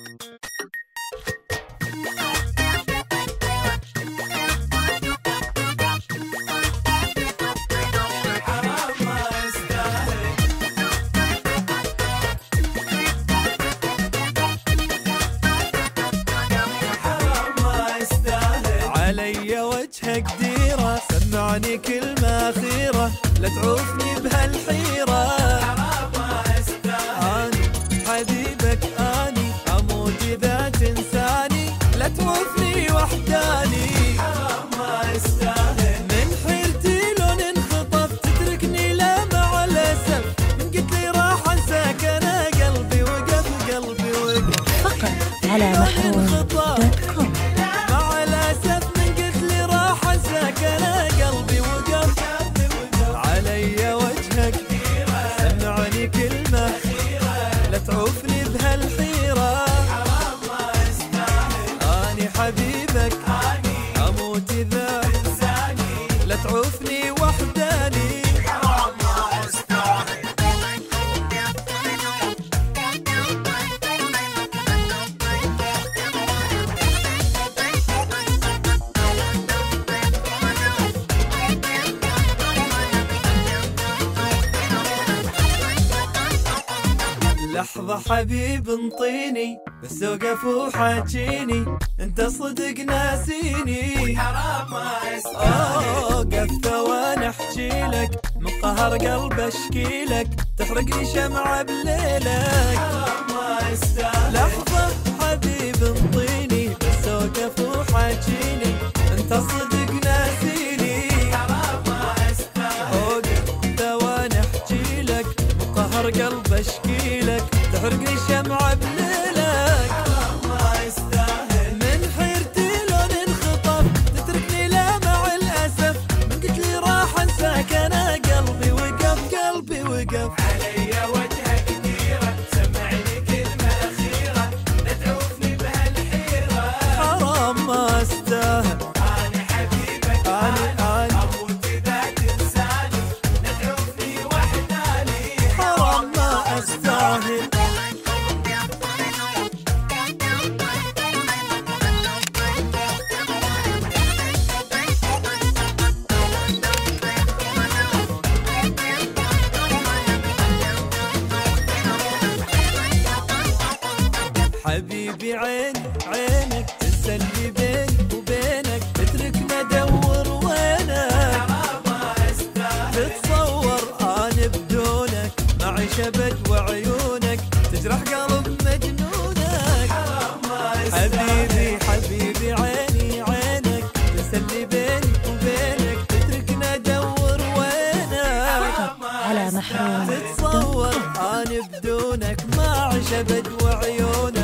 علي وجهك ديرة، سمعني كلمة أخيرة، لا تعوفني بهالحيرة. حرام ما استاهل أنا حبيبك، أني أموت إذا تنساني، لا تعوفني وحداني. حرام ما استاهل من حيرتي لون انخطف، تتركني لا مع الأسف، من قلت لي راح أنساك أنا قلبي وقف، قلبي وقف. فقط على محروم.com. علي وجهك سمعني كلمة لا تعوفني بهالحيرة. حرام ما استاهل أني حبيبك، أني أموت إذا تنساني، لا تعوفني وحداني. حرام ما استاهل لحظة حبيب انطيني بس اوقف وحاجيني، انت صدق ناسيني. حرام ما استاهل اوقف ثواني احجيلك، من قهر قلب اشكيلك، تحرقني شمعة بليلك. حرام ما استاهل لحظة حبيب انطيني بس اوقف وحاجيني، انت صدق ناسيني. حرام ما استاهل اوقف ثواني احجيلك، من قهر قلب اشكيلك، تحرقني شمعة بليلك. حرام ما استاهل من حيرتي لون انخطف، تتركني لا مع الأسف، من قلت لي راح أنساك أنا قلبي وقف، قلبي وقف. علي وجهك ديرة، سمعني كلمة أخيرة، لا تعوفني بهالحيرة. حرام ما استاهل أنا حبيبك، أنا أموت إذا تنساني، لا تعوفني وحداني. حرام ما استاهل حبيبي. عينك تسلي بيني وبينك، تتركنا ادور وينك. حرام ما استاهل تتصور انا بدونك، معيش ابد وعيونك تجرح قلب مجنونك. حرام ما استاهل حبيبي عينك تسلي بيني وبينك، تتركنا ادور وينك. على محروم.com. تتصور انا بدونك، معيش ابد وعيونك